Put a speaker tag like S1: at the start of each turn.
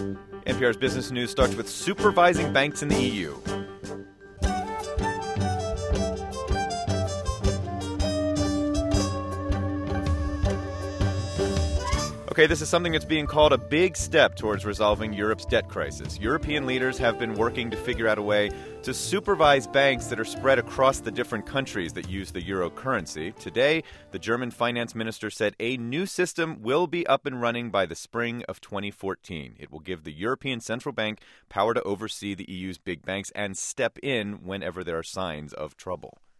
S1: NPR's Business News starts with supervising banks in the EU. Okay, this is something that's being called a big step towards resolving Europe's debt crisis. European leaders have been working to figure out a way to supervise banks that are spread across the different countries that use the euro currency. Today, the German finance minister said a new system will be up and running by the spring of 2014. It will give the European Central Bank power to oversee the EU's big banks and step in whenever there are signs of trouble.